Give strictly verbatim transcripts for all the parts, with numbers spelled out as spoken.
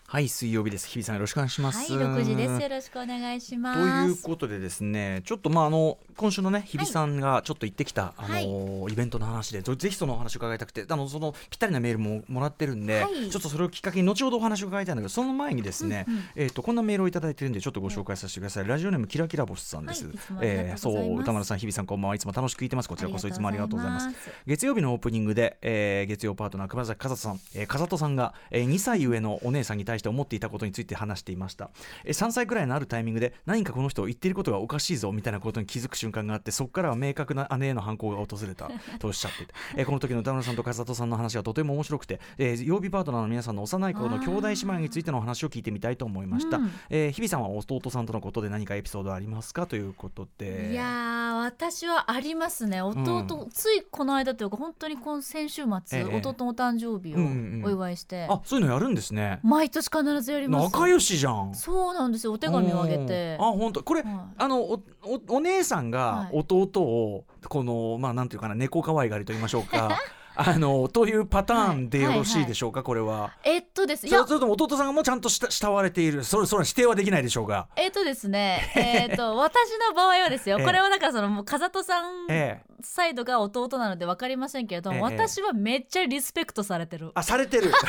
はい、水曜日です。日比さんよろしくお願いします。 はい、ろくじです。よろしくお願いします。 ということでですね、ちょっとまああの今週のね日比さんがちょっと行ってきた、はい、あのイベントの話で、ぜひそのお話を伺いたくて、あのそのぴったりなメールももらってるんで、はい、ちょっとそれをきっかけに後ほどお話を伺いたいんだけど、その前にですね、うんうん、えーとこんなメールをいただいてるんでちょっとご紹介させてください。ラジオネームキラキラ星さんです。はい、えー、そう歌丸さん、日比さんこんばんは。いつも楽しく聞いてます。こちらこそいつもありがとうございます。月曜日のオープニングで、えー、月曜パートナー熊崎和人さん、えー、和人さんが、えー、にさい上のお姉さんに対して思っていたことについて話していました。えさんさいくらいのあるタイミングで何かこの人言っていることがおかしいぞみたいなことに気づく瞬間があって、そこからは明確な姉への反抗が訪れたとおっしゃっていてえこの時の歌村さんと風里さんの話はとても面白くて、えー、曜日パートナーの皆さんの幼い頃の兄弟姉妹についての話を聞いてみたいと思いました。うん、えー、日比さんは弟さんとのことで何かエピソードありますかということで。 いやー、私はありますね。弟、うん、ついこの間というか本当に今先週末、ええ、弟の誕生日をお祝いして、 うんうん、あ、そういうのやるんですね。 毎年必ずやります。 仲良しじゃん。 そうなんですよ。お手紙をあげて、 あ、本当これ、はい、あの お, お, お姉さんが弟をこの、まあなんていうかな、猫可愛がりと言いましょうかあのというパターンでよろしいでしょうか、はいはいはい、これは。 えっとですそれとも弟さんもちゃんと慕われている、それそれは否定はできないでしょうが。 えっとですねえっと私の場合はですよ、これはだからそのもう風戸さんサイドが弟なので分かりませんけれども、ええ、私はめっちゃリスペクトされてる。 あ、されてる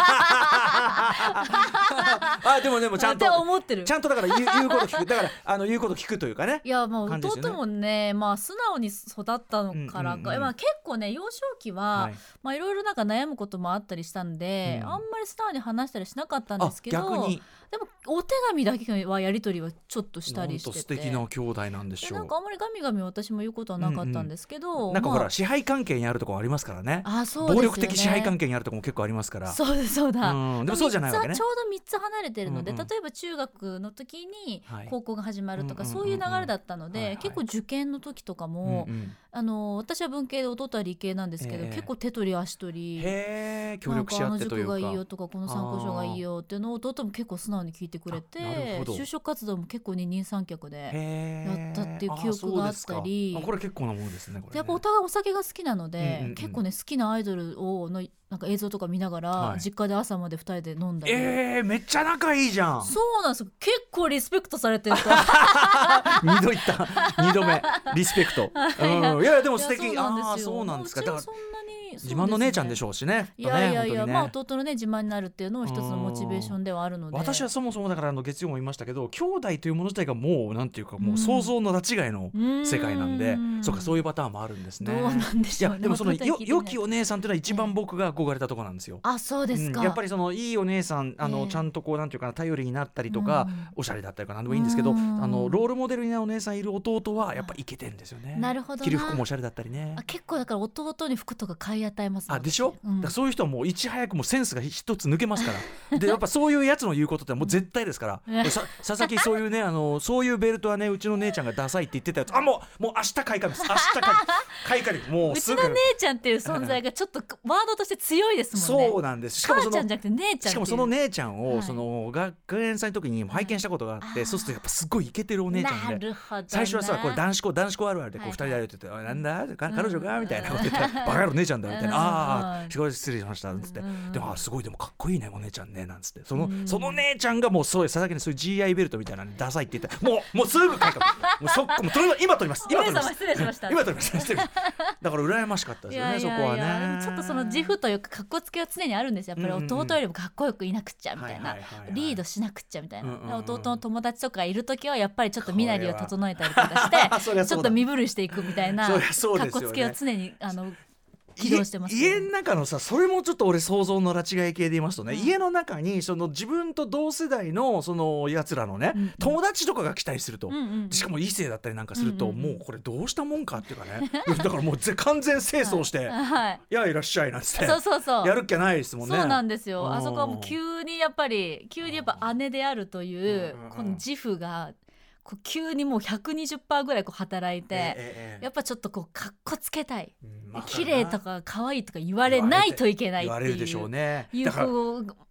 あ、でもでもちゃんと思ってる。 ちゃんとだから言う、言うこと聞く、だからあの言うこと聞くというかね。 いやもう弟もね、まあ素直に育ったのからか、うんうんうん、まあ、結構ね幼少期は、はい、まあいろいろなんか悩むこともあったりしたんで、うん、あんまり素直に話したりしなかったんですけど、 逆にでもお手紙だけはやり取りはちょっとしたりしてて、 素敵な兄弟なんでしょう。 なんかあんまりガミガミ私も言うことはなかったんですけど、うんうん、 なんかほら、まあ、支配関係にあるところありますからね。 あ、そうですよね。 暴力的支配関係にあるところも結構ありますから。 そうだそうだ、 うん、でもそうじゃないわけね。 ちょうどみっつ離れてるので、うんうん、例えば中学の時に高校が始まるとか、はい、そういう流れだったので、うんうんうん、結構受験の時とかも、うんうん、あの私は文系で弟は理系なんですけど、えー、結構手取り足取り、 へー、協力し合ってというか、 あの塾がいいよとかこの参考書がいいよっていうのを弟も結構素直に聞いてくれて、就職活動も結構二人三脚でやったっていう記憶があったり。 あ、これ結構なものですね、これね。 やっぱお互いお酒が好きなので、うんうんうん、結構ね好きなアイドルをのなんか映像とか見ながら、はい、実家で朝までふたりで飲んだり。 えー、めっちゃ仲いいじゃん。 そうなんですよ。結構リスペクトされてるとにど言ったにどめリスペクト、うん、いやでも素敵。いや、あ、そうなんですか。だからそんなに自慢の姉ちゃんでしょうしね。 いやいやいや、ね、まあ弟のね自慢になるっていうのも一つのモチベーションではあるので、 私はそもそもだからあの月曜も言いましたけど、兄弟というもの自体がもうなんていうか、もう想像の違いの世界なんで、んそうか、そういうパターンもあるんですね。 どうなんでしょうね。 いやでもそのよ良きお姉さんというのは一番僕が憧れたところなんですよ。 あ、そうですか。 うん、やっぱりそのいいお姉さん、あの、えー、ちゃんとこうなんていうかな、頼りになったりとか、おしゃれだったりとか何でもいいんですけど、あのロールモデルになお姉さんいる弟はやっぱイケてるんですよね。 なるほどな。 着る服もおしゃれだったりね。 あ、結構だから弟に服とか買い与えますね。 あ、でしょ、うん、だからそういう人はもういち早くもうセンスが一つ抜けますからでやっぱそういうやつの言うことってもう絶対ですから、さ佐々木そういうね、あのそういうベルトはね、うちの姉ちゃんがダサいって言ってたやつ、あ、もうもう明日買い替えます、明日買い替える、もうすぐ。 うちの姉ちゃんっていう存在がちょっとワードとして強いですもんね。 そうなんです。しかもその母ちゃんじゃなくて姉ちゃん。 しかもその姉ちゃんを、はい、その学園祭の時に拝見したことがあって、はい、そうするとやっぱすごいイケてるお姉ちゃんで、なるほどな。最初はさ、これ男子校男子校あるあるでこうふたりで歩いてて、はいはい、なんだ彼女がみたいなこと言ってバカ野郎姉ちゃんだみたいな、ああすごい失礼しましたつって、でもすごいでもかっこいいねお姉ちゃんねなんつって、そのその姉ちゃんがもうそう佐々木にそういう ジーアイ ベルトみたいなのダサいって言ったら、もうもうすぐ買い替えもうそっかもう今取ります今取ります失礼しました今取ります失礼だから羨ましかったですよね。いやいやいや、そこはね。 ちょっとその自負というかかっこつけは常にあるんですよ。やっぱり弟よりもかっこよくいなくっちゃみたいな、リードしなくっちゃみたいな、うんうんうん、弟の友達とかいるときはやっぱりちょっと身なりを整えたりとかしてちょっと身震いしていくみたいなかっこつけは常にあの起動してます、ね、 家の中のさ、それもちょっと俺想像の拉致がい系で言いますとね、うん、家の中にその自分と同世代のそのやつらのね、うんうん、友達とかが来たりすると、うんうんうん、しかも異性だったりなんかすると、うんうんうん、もうこれどうしたもんかっていうかねだからもう完全清掃して、はいはい、いやいらっしゃいなんつってそうそうそうやるっきゃないですもんね。 そうなんですよ。あそこはもう急にやっぱり急にやっぱ姉であるというこの自負がこう急にもう ひゃくにじゅっパーセント ぐらいこう働いて、えええ、やっぱちょっとこうかっこつけたい、うん、まあ、綺麗とか可愛いとか言われないといけないっていう、 言われるでしょうね。 いうこう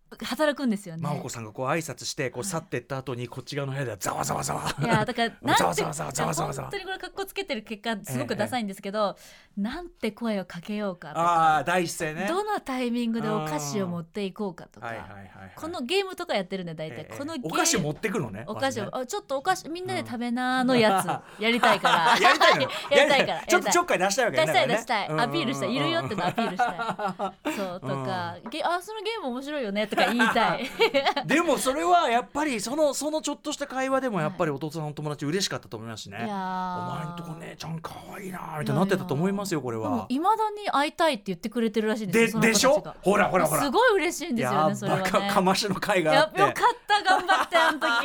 働くんですよね。 真央子さんがこう挨拶してこう去っていった後にこっち側の部屋ではざわざわざわいやだからなんてざわざわざわざわざわざわ本当にこれ格好つけてる結果すごくダサいんですけど、ええ、なんて声をかけようかとか、 あ第一声ね、 どのタイミングでお菓子を持っていこうかとか、 はいはいはいはい、 このゲームとかやってるんで大体、 ええ、 このゲームお菓子持ってくのね、 お菓子を、 ね、 あちょっとお菓子みんなで食べなのやつやりたいからやりたいのやりたいからちょっとちょっかい出したいわけね、 出したい出したい、 うんうんうん、 アピールしたい、いるよってのアピールしたいそうとか、うん、ゲあそのゲーム面白いよねとか言いたいでもそれはやっぱりそのそのちょっとした会話でもやっぱりお父さんの友達嬉しかったと思いますしね、はい、お前んとこ姉ちゃん可愛いなみたいになってたと思いますよ。これは未だに会いたいって言ってくれてるらしいんですよ。 で, でしょ、ほらほらほら、 すごい嬉しいんですよね。それはね、 かましの会があって、 よかった頑張ってあの時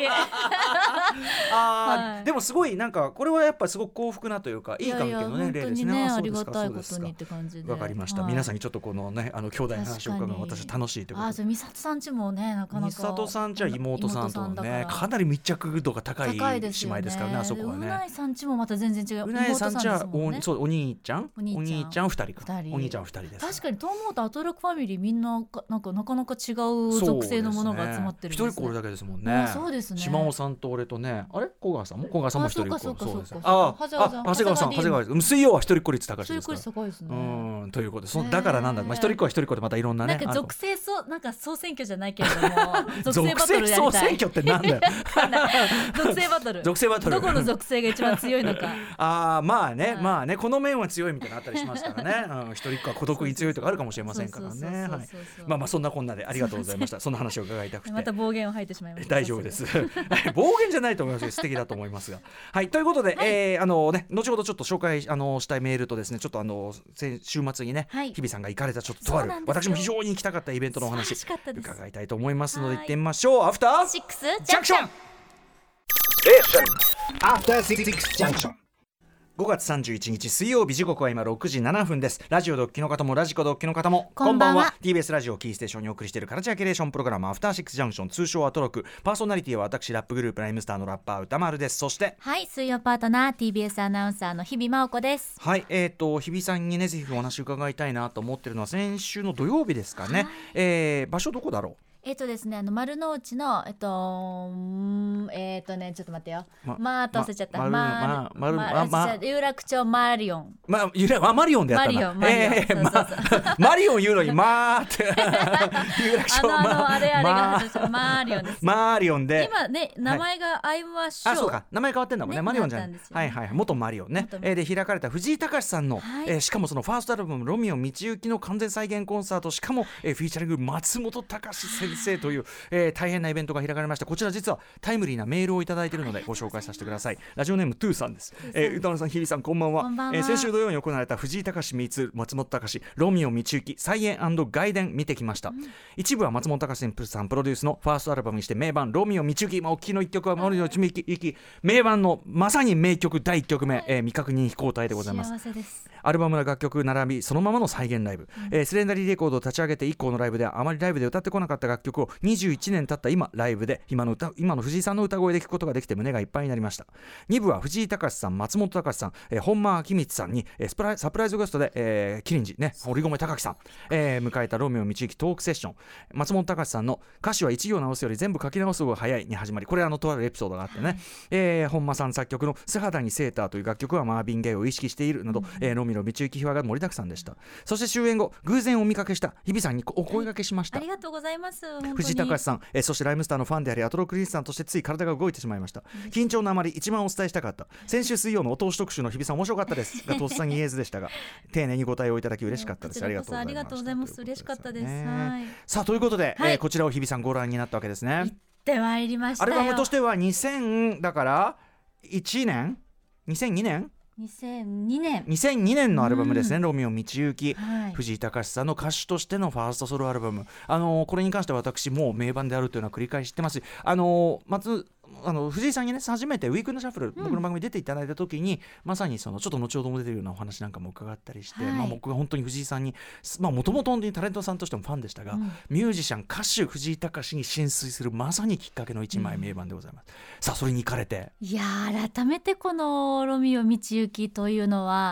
あ、はい、でもすごいなんかこれはやっぱりすごく幸福なというかいい関係の、ね、例ですね。 ありがたいことにって感じでわかりました、はい、皆さんにちょっとこのねあの兄弟の話を伺うの私楽しいということで、 あそれ美里さんちもねなかなか、 美里さんちは妹さんとねかなり密着度が高い姉妹ですからね、あそこはね。 うないさんちもまた全然違う、 うないさんちはお、 ね、 そうお兄ちゃんお兄ちゃん、 お兄ちゃんふたりか、お兄ちゃんふたりです。 確かにと思うとアトラクファミリーみんななんかなかなか違う属性のものが集まってるんですね。 一人これだけですもんね。 そうですね。 島尾さんと俺とね、あれ小川さんも小川さんも一人っ子。 そうかそうかそうか。 ああ長谷川さん長谷川水曜は一人っ子率高いですから。 一人っ子率高いですね。 うんということで、そだからなんだ、まあ一人っ子は一人っ子でまたいろんなね。 なんか属性そうなんか総選挙じゃないけれども属性バトルやりたい。 総選挙ってなんだよ。 属性バトル。 属性バトル。 どこの属性が一番強いのか。 ああまあねまあねこの面は強いみたいなのあったりしますからね。うん、一人っ子は孤独に強いとかあるかもしれませんからね。まあまあそんなこんなでありがとうございました。そんな話を伺いたくて。 また暴言を吐いてしまいました。 大丈夫です。暴言じゃないと思います。素敵だと思いますが。はいということで、はい、えー、あのね後ほどちょっと紹介あのしたいメールとですねちょっとあの週末にね、はい、日比さんが行かれたちょっととある私も非常に行きたかったイベントのお話伺いたいと思いますので行ってみましょう。アフターシックスジャンクション。 アフターシックスジャンクション。 ごがつさんじゅういちにち水曜日、時刻は今ろくじななふんです。ラジオドッキの方もラジコドッキの方もこんばんは。 ティービーエス ラジオキーステーションにお送りしているカルチャーキュレーションプログラムアフターシックスジャンクション、通称アトロク。パーソナリティは私ラップグループライムスターのラッパー歌丸です。そしてはい水曜パートナー ティービーエス アナウンサーの日比真央子です。 はいえーと日比さんにねぜひお話伺いたいなと思ってるのは先週の土曜日ですかね、はい、えー、場所どこだろう。 えっとですね、あの丸の内のえっとえっとねちょっと待ってよ、ままあと忘れちゃった、ままままま有楽町マリオン、 ま有楽マリオンでやったんだ。 マリオンマリオン、えー、そうそうそうマリオン言うのにまーって有楽町あのあのあれあれが始まったマリオンです。 マリオンで今ね名前がアイムアショー、 あそうか名前変わってんだもんね、マリオンじゃない、はいはい元マリオンね、えー、で開かれた藤井隆さんの、はい、えー、しかもそのファーストアルバムロミオ道行きの完全再現コンサート、しかも、えー、フィーチャリング松本隆先生という、えー、大変なイベントが開かれました。こちら実はタイムリーなメールをいただいているのでご紹介させてください。ラジオネームトゥーさんです。えー、歌野さん日比さんこんばんは。えー、先週土曜に行われた藤井隆ミーツ松本隆ロミオ道行き再演&外伝見てきました、うん、一部は松本隆さんプロデュースのファーストアルバムにして名盤ロミオ道行き、まあ、お聞きの一曲はロミオ道行き名盤のまさに名曲だいいっきょくめ、はい、えー、未確認飛行隊でございます。 幸せです。 アルバムの楽曲並びそのままの再現ライブ、うん、えー、スレンダリーレコードを立ち上げて以降のライブではあまりライブで歌ってこなかった楽曲をにじゅういちねん経った今ライブで今の歌今の藤井さんの歌声で聴くことができて胸がいっぱいになりました。に部は藤井隆さん松本隆さん、えー、本間明光さんに、えー、スプライサプライズゲストで、えー、キリンジね堀米貴樹さん、えー、迎えたロミオ道行きトークセッション。松本隆さんの歌詞は一行直すより全部書き直す方が早いに始まり、これあのとあるエピソードがあってね、はい、えー、本間さん作曲の素肌にセーターという楽曲はマービン・ゲイを意識しているなど、うん、えー、ロミオ道行き秘話が盛りだくさんでした。そして終演後偶然お見かけした日比さんにお声掛けしました、 はい、ありがとうございます。 藤井隆さん、えー、そしてライムスターのファンでありアトロクリスさんとしてつい体が動いてしまいました。緊張のあまり一番お伝えしたかった先週水曜のお通し特集の日比さん面白かったですがとっさに言えずでしたが丁寧にご対応いただき嬉しかったです。ありがとうございました。 ありがとうございます。嬉しかったです。 はい、さあということで、はい、えー、こちらを日比さんご覧になったわけですね。 行ってまいりましたよ。 アルバムとしてはにせんだからいちねんにせんにねんにせんにねんにせんにねんのアルバムですね、うん、ロミオ道行き、 はい、 藤井隆さんの歌手としてのファーストソロアルバム、あのー、これに関しては私もう名盤であるというのは繰り返し知ってますし、あのー、まずあの藤井さんにね初めてウィークエンドシャッフル、うん、僕の番組に出ていただいた時にまさにそのちょっと後ほども出てるようなお話なんかも伺ったりして、はい、まあ、僕は本当に藤井さんにもともと本当にタレントさんとしてもファンでしたが、うん、ミュージシャン歌手藤井隆に浸水するまさにきっかけの一枚名盤でございます、うん、さあそれに行かれて、 いや改めてこのロミオ道行きというのは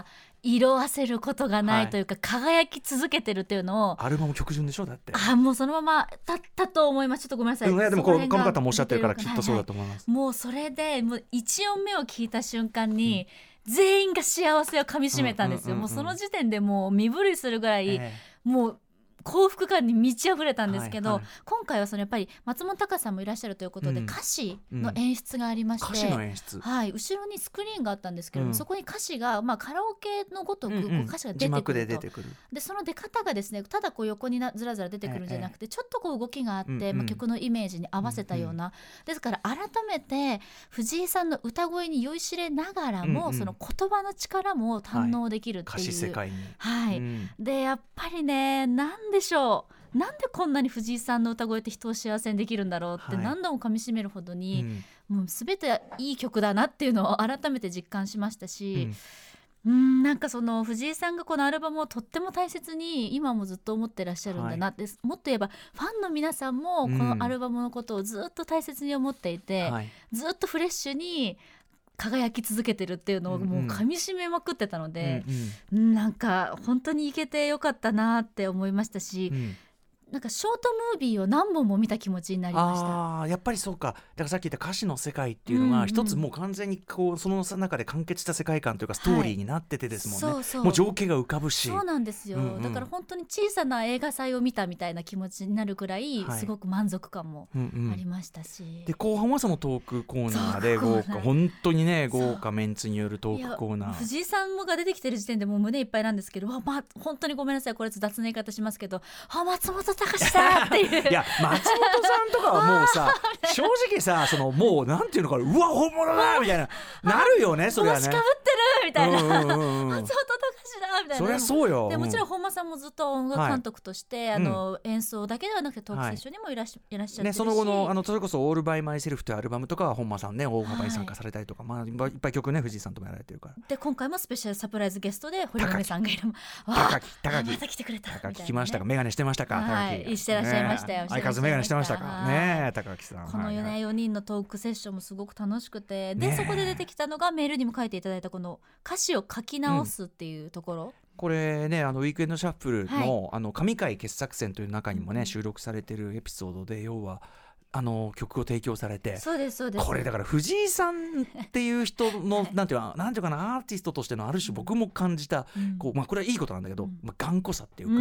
色あせることがないというか、はい、輝き続けてるっていうのを。 アルバム曲順でしょだって。 あもうそのままだったと思います。ちょっとごめんなさい。 うん、いやでもこの方もおっしゃってるからきっとそうだと思います、 はいはい、もうそれでもういちおんめを聞いた瞬間に、うん、全員が幸せをかみしめたんですよ、うんうんうんうん、もうその時点でもう身震いするぐらい、えー、もう幸福感に満ち溢れたんですけど、はいはい、今回はそのやっぱり松本隆さんもいらっしゃるということで、うん、歌詞の演出がありまして、うん、 歌詞の演出、 はい、後ろにスクリーンがあったんですけども、うん、そこに歌詞が、まあ、カラオケのごとく歌詞が出てくると、うんうん、字幕で出てくる。でその出方がですねただこう横になずらずら出てくるんじゃなくて、ええ、ちょっとこう動きがあって、うんうんまあ、曲のイメージに合わせたような、うんうん、ですから改めて藤井さんの歌声に酔いしれながらも、うんうん、その言葉の力も堪能できるっていう、はい、 歌詞世界に、 はい、 うん、 でやっぱりねなんでしょうなんでこんなに藤井さんの歌声って人を幸せにできるんだろうって何度もかみしめるほどに、はいうん、もう全ていい曲だなっていうのを改めて実感しましたし、うん、うんなんかその藤井さんがこのアルバムをとっても大切に今もずっと思ってらっしゃるんだなって、はい、もっと言えばファンの皆さんもこのアルバムのことをずっと大切に思っていて、うんはい、ずっとフレッシュに輝き続けてるっていうのをもう噛み締めまくってたので、うんうん、なんか本当にいけてよかったなって思いましたし、うんなんかショートムービーを何本も見た気持ちになりました。 あやっぱりそうか。だからさっき言った歌詞の世界っていうのが一つもう完全にこうその中で完結した世界観というかストーリーになっててですもんね、はい、そうそうもう情景が浮かぶし。 そうなんですよ、うんうん、だから本当に小さな映画祭を見たみたいな気持ちになるくらいすごく満足感もありましたし、はいうんうん、 で後半はそのトークコーナーで豪華本当にね豪華メンツによるトークコーナー。 藤井さんが出てきてる時点でもう胸いっぱいなんですけど、まあ、本当にごめんなさいこれ雑な言い方しますけどあ松本隆だっていや松本さんとかはもうさ正直さそのもうなんていうのかなうわ本物だみたいななるよねそれはね。帽子かぶってるみたいな、うんうんうん、松本隆だみたいな。 そりゃそうよ。 でもちろん本間さんもずっと音楽監督として、はい、あの、うん、演奏だけではなくてトークセッションにもいらっしゃ、はい、いらっしゃってるし、 ね、その後のあのそれこそオールバイマイセルフというアルバムとかは本間さんね大幅に参加されたりとか、はいまあ、いっぱい曲ね藤井さんともやられてるから。 で今回もスペシャルサプライズゲストで堀米さんがいる高木高木また来てくれたみたいな、ね、 高木来ましたかメガネしてましたか、 はい、してらっしゃいましたよ、ね、 相変わらずメガネしてましたかね高木さん。 このよねんよにんのトークセッションもすごく楽しくて、でそこで出てきたのがメールにも書いていただいたこの歌詞を書き直すっていうところ、うんこれねあのウィークエンドシャッフル の,、はい、あの神回傑作選という中にもね収録されてるエピソードで要はあの曲を提供されてそうですそうですこれだから藤井さんっていう人の、はい、なんていうかなんていうかなアーティストとしてのある種僕も感じた、うんこうまあ、これはいいことなんだけど、うんまあ、頑固さっていうか、うん、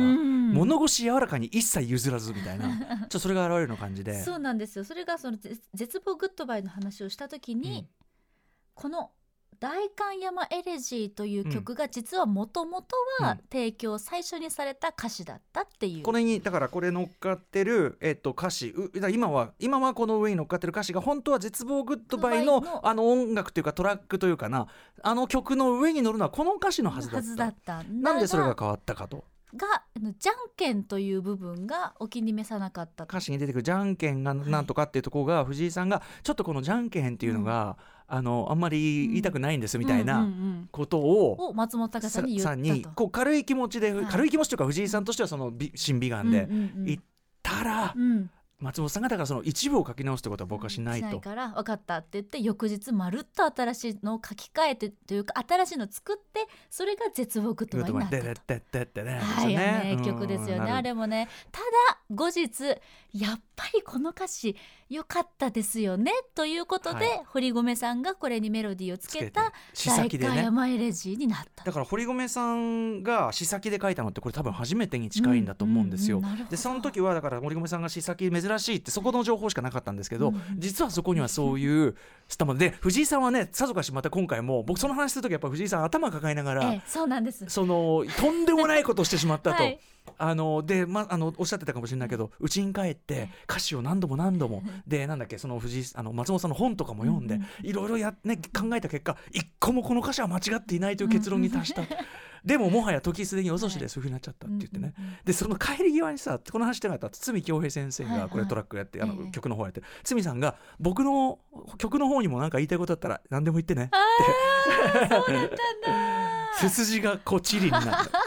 物腰柔らかに一切譲らずみたいなちょっとそれが現れるような感じでそうなんですよ。それがその絶望グッドバイの話をした時に、うん、この代官山エレジーという曲が実はもともとは提供最初にされた歌詞だったっていう、うん、 これにだからこれ乗っかってる、えっと、歌詞今は今はこの上に乗っかってる歌詞が本当は絶望グッドバイ の, の, あの音楽というかトラックというかなあの曲の上に乗るのはこの歌詞のはずだった。はずだったなんでそれが変わったかとがじゃんけんという部分がお気に召さなかった歌詞に出てくるじゃんけんがなんとかっていうところが、はい、藤井さんがちょっとこのじゃんけんっていうのが、うん、あのあんまり言いたくないんですみたいなことを、 うんうんうん、松本隆さんに言ったとにこう軽い気持ちで、はい、軽い気持ちというか藤井さんとしてはその審美眼で言ったら、うんうんうん松本さんがだからその一部を書き直すってことは僕はしないと、 しないから分かったって言って翌日まるっと新しいのを書き換えてというか新しいのを作ってそれが絶望グッドバイになったと。はい名曲ですよね。あれもねただ後日やっぱりこの歌詞良かったですよねということで、はい、堀米さんがこれにメロディーをつけた代官山エレジーになった。 だから堀米さんが詩先で書いたのってこれ多分初めてに近いんだと思うんですよ、うんうんうん、でその時はだから堀米さんが詩先珍しいってそこの情報しかなかったんですけど、うん、実はそこにはそういうスタンプで藤井さんはねさぞかしまた今回も僕その話する時やっぱ藤井さん頭抱えながら、ええ、 そうなんですそのとんでもないことをしてしまったと、 はいあのでま、あのおっしゃってたかもしれないけど家に帰って歌詞を何度も何度もでなんだっけその藤井あの松本さんの本とかも読んでいろいろや、ね、考えた結果一個もこの歌詞は間違っていないという結論に達したでももはや時すでに遅しでそういう風になっちゃったって言ってね、でその帰り際にさこの話してなかった堤恭平先生がこれトラックやって、はいはい、あの曲の方やってる堤さんが僕の曲の方にも何か言いたいことだったら何でも言ってねってそうだったんだ背筋がこうチリになって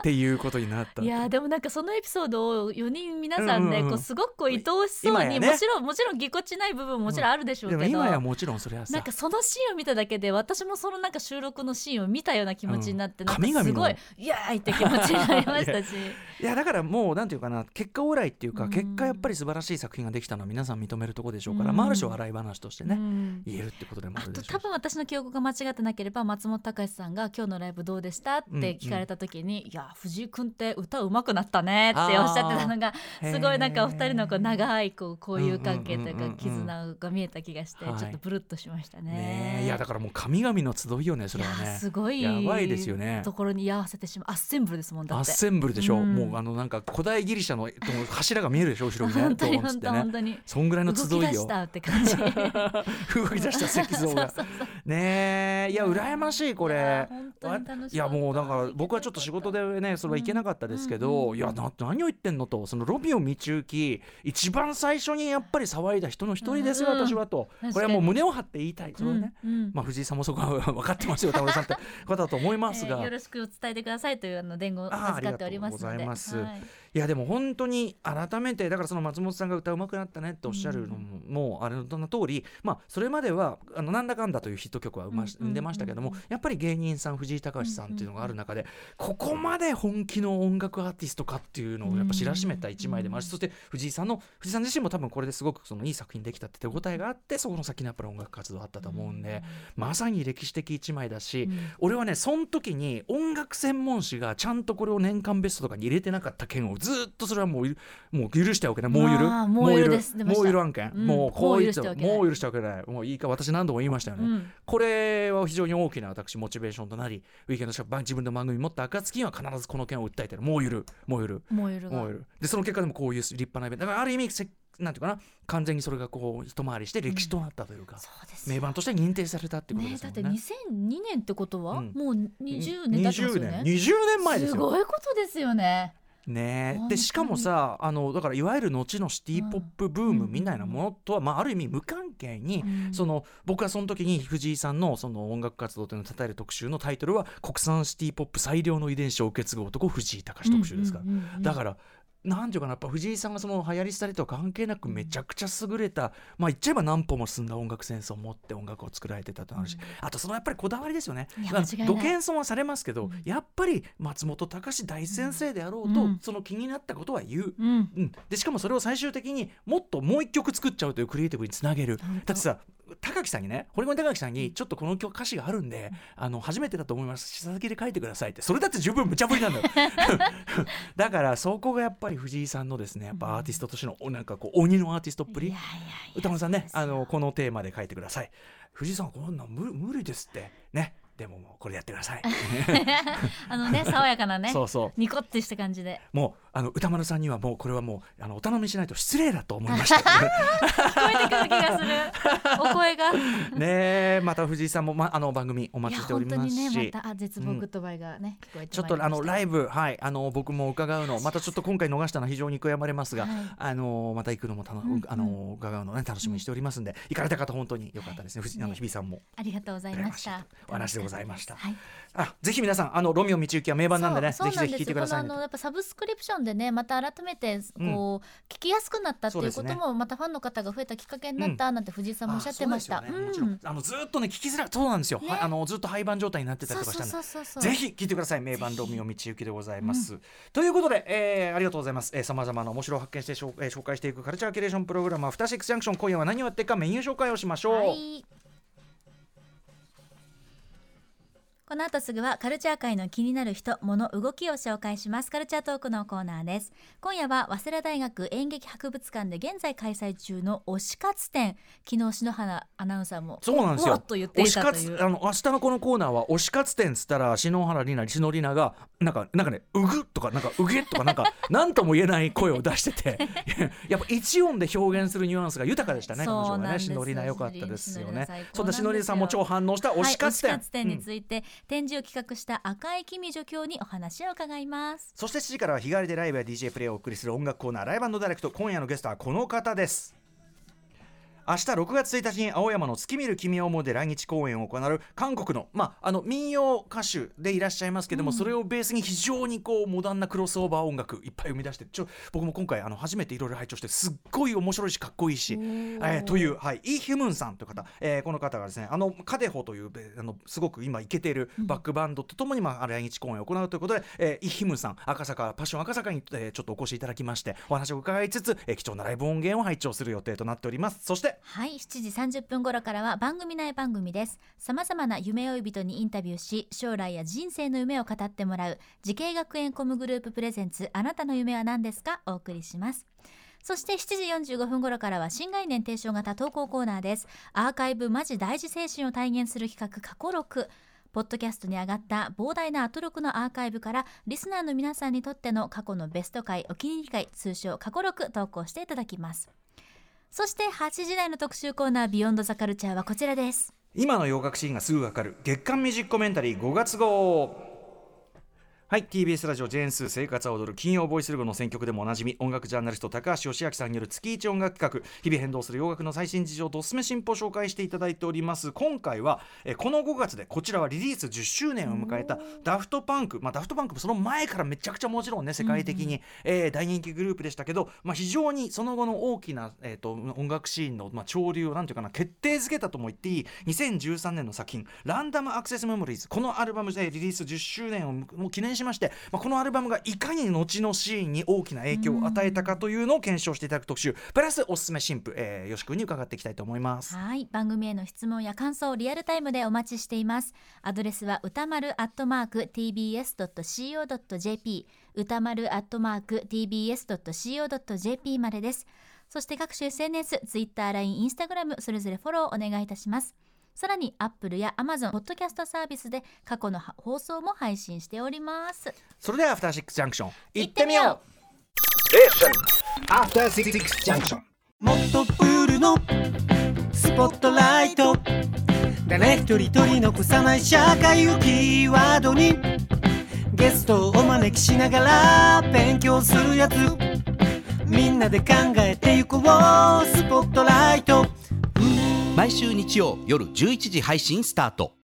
っていうことになった。 いやでもなんかそのエピソードをよにん皆さんね、うんうんうん、こうすごくこう愛おしそうに、ね、もちろんもちろんぎこちない部分ももちろんあるでしょうけど、うん、 でも今やもちろんそれはさ、 なんかそのシーンを見ただけで私もそのなんか収録のシーンを見たような気持ちになって、うん、なんかすごいイヤーイって気持ちになりましたしいやだからもうなんていうかな、結果オーライっていうか、うん、結果やっぱり素晴らしい作品ができたのは皆さん認めるところでしょうから、うん、まあ、ある種笑い話としてね、うん、言えるってことでもあるでしょうし、 あと多分私の記憶が間違ってなければ松本隆さんが今日のライブどうでしたって聞かれた時に、うんうん、いや藤井君って歌うまくなったねっておっしゃってたのがすごいなんかお二人のこう長いこう交友関係というか絆が見えた気がして、ちょっとブルッとしましたね。 ね、いやだからもう神々の集いよね、それはね。 すごいやばいですよね。 ところに居合わせてしまうアッセンブルですもん。だってアッセンブルでしょ、うん、もうあのなんか古代ギリシャの柱が見えるでしょ後ろにね。 本当に本当に本当にそんぐらいの集いよ。 動き出したって感じ動き出した石像がそうそうそうねえ、いや羨ましいこれ。いや本当に楽しい。 いやもうだから僕はちょっと仕事でねそれは行けなかったですけど、うんうん、いやな何を言ってんのと、そのロミオ道行一番最初にやっぱり騒いだ人の一人ですよ、うん、私はと。これはもう胸を張って言いたい、それはね、うんうん、まあ、藤井さんもそこは分かってますよ田村さんって方だと思いますが、 えー、よろしく伝えてくださいというあの伝言を預かっておりますので。ありがとうございます、はい、 いやでも本当に改めてだからその松本さんが歌うまくなったねっておっしゃるのも、うん、もうあれの通り、まあ、それまではあのなんだかんだというヒット曲は生ま、うん、生んでましたけども、やっぱり芸人さん藤井隆さんっていうのがある中で、ここまで本気の音楽アーティストかっていうのをやっぱ知らしめた一枚でもあるし、そして藤井さんの藤井さん自身も多分これですごくそのいい作品できたって手応えがあって、そこの先にやっぱり音楽活動あったと思うんで、まさに歴史的一枚だし、うん、俺はねその時に音楽専門誌がちゃんとこれを年間ベストとかに入れてなかった件をずっとそれはもうもう許しておけない。もう許もう許です。 もう許案件、うん、もうこういつもう許しておけない。もういいか、私何度も言いましたよね、うん、これは非常に大きな私モチベーションとなり、ウィーケンドショップ自分の番組持った暁には必ずこの件を訴えてる。もう許もう許もう許もう許で、その結果でもこういう立派なイベントだから、ある意味せなんていうかな、完全にそれがこう一回りして歴史となったというか、うん、そうです名盤として認定されたってことですよね。 ねだってにせんにねんってことは、うん、もうにじゅうねん経ってますよね。 にじゅうねんまえですよ。 すごいことですよね。 ね、でしかもさあのだからいわゆる後のシティポップブームみたいなものとは、うんまあ、ある意味無関係に、うん、その僕はその時に藤井さんのその音楽活動というのをたたえる特集のタイトルは国産シティポップ最良の遺伝子を受け継ぐ男藤井隆特集ですから、うんうんうんうん、だからなんていうかな、やっぱ藤井さんがその流行り廃りとは関係なくめちゃくちゃ優れた、まあ言っちゃえば何歩も進んだ音楽センスを持って音楽を作られてたとなるし、うん、あとそのやっぱりこだわりですよね。ご謙遜はされますけど、うん、やっぱり松本隆大先生であろうと、うん、その気になったことは言う、うんうん、でしかもそれを最終的にもっともう一曲作っちゃうというクリエイティブにつなげる、うん、だってさ高木さんにね、堀米高木さんにちょっとこの曲歌詞があるんで、あの初めてだと思います、下書きで書いてくださいって、それだって十分無茶ぶりなんだよだからそこがやっぱり藤井さんのですね、やっぱアーティストとしてのなんかこう鬼のアーティストっぷり。いやいやいや歌丸さんね、あのこのテーマで書いてください。藤井さんこんなん 無, 無理ですってね。でももうこれやってくださいあのね爽やかなねそうそうニコッてした感じで、 もうあの歌丸さんにはもうこれはもうあのお頼みしないと失礼だと思いました聞こえてくる気がするお声がねえ、また藤井さんも、ま、あの番組お待ちしておりますし、 いや本当にねまた絶望グッドバイがね、うん、聞こえてまいりました。 ちょっとあのライブ、はい、あの僕も伺うのまたちょっと今回逃したのは非常に悔やまれますが、はい、あのまた行くのもたの、うんうん、あの伺うのね楽しみにしておりますんで、うん、行かれた方本当に良かったですね、はい、あの日比さんもありがとうございました。 お話でございました、はい、あぜひ皆さんあのロミオ道行は名盤なんでね、ぜひぜひ聞いてください、ね、 あのやっぱサブスクリプションでねまた改めてこう、うん、聞きやすくなったっていうことも、ね、またファンの方が増えたきっかけになったなんて藤井さんもおっしゃってました。 あのずっとね聞きづらいそうなんですよ、ね、あのずっと廃盤状態になってたりとかしたんで、ぜひ聞いてください。名盤ロミオ道行でございます、うん、ということで、えー、ありがとうございます。さまざまな面白を発見して紹、えー、紹介していくカルチャーキュレーションプログラムアフターシックスジャンクション、今夜は何をやっていくかメニュー紹介をしましょう。はい、 この後すぐはカルチャー界の気になる人、物、動きを紹介します。カルチャートークのコーナーです。今夜は早稲田大学演劇博物館で現在開催中の推し活展、昨日篠原アナウンサーもそうなんですよっと言っていたという、 あの明日のこのコーナーは推し活展つったら篠原里奈、篠里奈がなんかなんかねうぐとかなんかうげとかなんか何とも言えない声を出しててやっぱ一音で表現するニュアンスが豊かでしたね。彼女がね、篠里奈良かったですよね。そんな篠里奈さんも超反応した推し活展、はい、推し活展について、うん、展示を企画した赤井公助教にお話を伺います。 そしてしちじからは日替わりでライブや ディージェー プレイをお送りする音楽コーナーライブ&ダイレクト。今夜のゲストはこの方です。 明日ろくがつついたちに青山の月見る君を思うで来日公演を行う韓国の、まあ、あの民謡歌手でいらっしゃいますけども、うん、それをベースに非常にこうモダンなクロスオーバー音楽いっぱい生み出して、ちょ僕も今回あの初めていろいろ拝聴してすっごい面白いしかっこいいし、えー、という、はい、イ・ヒムンさんという方、えー、この方がですねあのカデホというあのすごく今イケているバックバンドとともに、まあ、来日公演を行うということで、えー、イ・ヒムンさん赤坂パッション赤坂に、えー、ちょっとお越しいただきましてお話を伺いつつ、えー、貴重なライブ音源を拝聴する予定となっております。そしてはいしちじさんじゅっぷん頃からは番組内番組です。さまざまな夢追い人にインタビューし将来や人生の夢を語ってもらう慈恵学園コムグループプレゼンツあなたの夢は何ですかお送りします。そしてしちじよんじゅうごふん頃からは新概念提唱型投稿コーナーです。アーカイブマジ大事精神を体現する企画過去録、ポッドキャストに上がった膨大なアトロクのアーカイブからリスナーの皆さんにとっての過去のベスト回お気に入り回通称過去録投稿していただきます。そしてはちじ台の特集コーナービヨンドザカルチャーはこちらです。 今の洋楽シーンがすぐわかる月刊ミュージックコメンタリーごがつ号。はい、 ティービーエス ラジオジェーンスー生活は踊る金曜ボイスルゴの選曲でもおなじみ音楽ジャーナリスト高橋義明さんによる月一音楽企画、日々変動する洋楽の最新事情とおすすめ進歩を紹介していただいております。今回はえこのごがつでこちらはリリースじゅっしゅうねんを迎えたダフトパンク、まあ、ダフトパンクもその前からめちゃくちゃもちろんね世界的に、うんうんえー、大人気グループでしたけど、まあ、非常にその後の大きな、えー、と音楽シーンの、まあ、潮流をなんていうかな決定づけたとも言っていいにせんじゅうさんねんの作品ランダムアクセスメモリーズ、このアルバムでリリースじゅっしゅうねんをも記念しまして、まあ、このアルバムがいかに後のシーンに大きな影響を与えたかというのを検証していただく特集プラスおすすめ新譜、えー、よし君に伺っていきたいと思います。 はい、番組への質問や感想をリアルタイムでお待ちしています。アドレスは歌丸アットマーク ティービーエスドットシーオードットジェーピー 歌丸アットマーク ティービーエスドットシーオードットジェーピー までです。そして各種 エスエヌエス Twitter、ライン、Instagram それぞれフォローお願いいたします。さらに Apple や Amazon ポッドキャストサービスで過去の放送も配信しております。 それではアフターシックスジャンクション行ってみよう。アフターシックスジャンクション、 もっとプールのスポットライト、誰一人取り残さない社会をキーワードにゲストをお招きしながら勉強するやつ、みんなで考えてゆこうスポットライト。 毎週日曜夜じゅういちじ配信スタート。